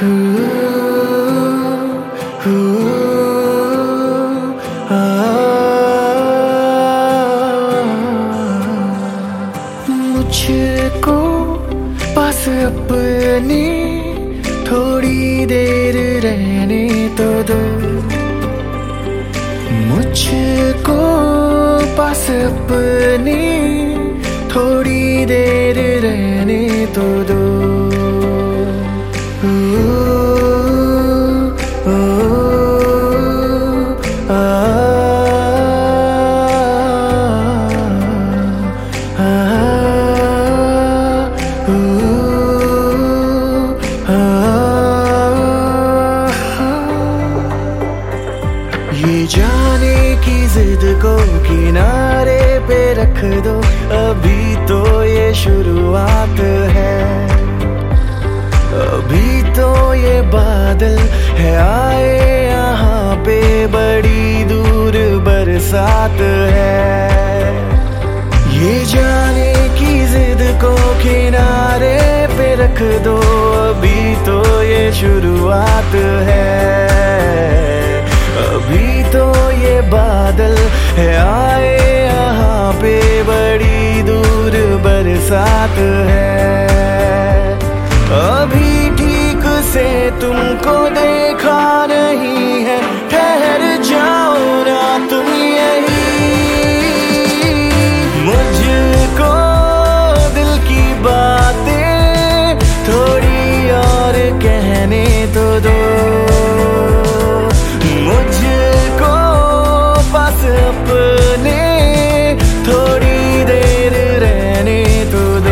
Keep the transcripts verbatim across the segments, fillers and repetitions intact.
मुझको पास अपनी थोड़ी देर रहने तो दो, मुझको पास अपनी थोड़ी देर रहने तो दो। ये जाने की जिद को किनारे पे रख दो, अभी तो ये शुरुआत है, अभी तो ये बादल है आए यहाँ पे, बड़ी दूर बरसात है। ये जाने की जिद को किनारे पे रख दो, अभी तो ये शुरुआत है, अभी तो ये बादल है आए यहाँ पे, बड़ी दूर बरसात है। अभी ठीक से तुमको देखा नहीं है, ठहर जाओ ना तुम यही, मुझको दिल की बातें थोड़ी और कहने तो दो, मुझको पास अपने थोड़ी देर रहने तो दो।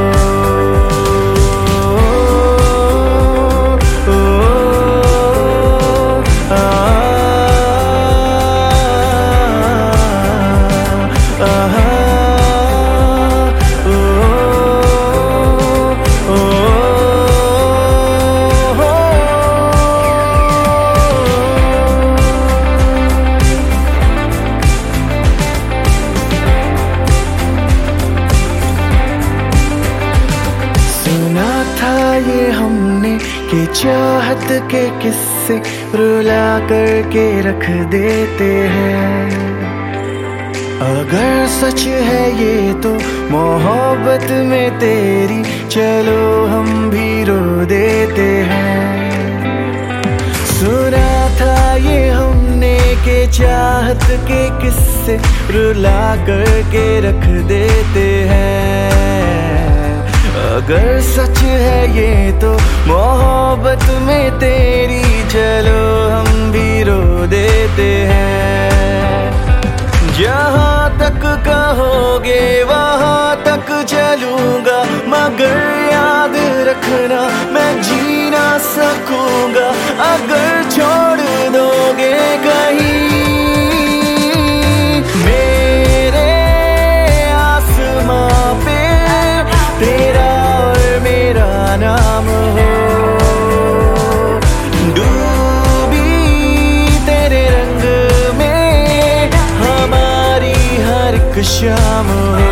ये हमने कि चाहत के किस्से रुला करके रख देते हैं, अगर सच है ये तो मोहब्बत में तेरी, चलो हम भी रो देते हैं। सुना था ये हमने कि चाहत के किस्से रुला करके रख देते हैं, अगर सच है ये तो मोहब्बत में तेरी, चलो हम भी रो देते हैं। जहाँ तक कहोगे वहाँ तक चलूंगा, मगर याद रखना मैं जी ना सकूंगा, अगर छोड़ दोगे कहीं मेरे आसमां पे तेरा नाम हो, डूबी तेरे रंग में हमारी हर एक शाम हो।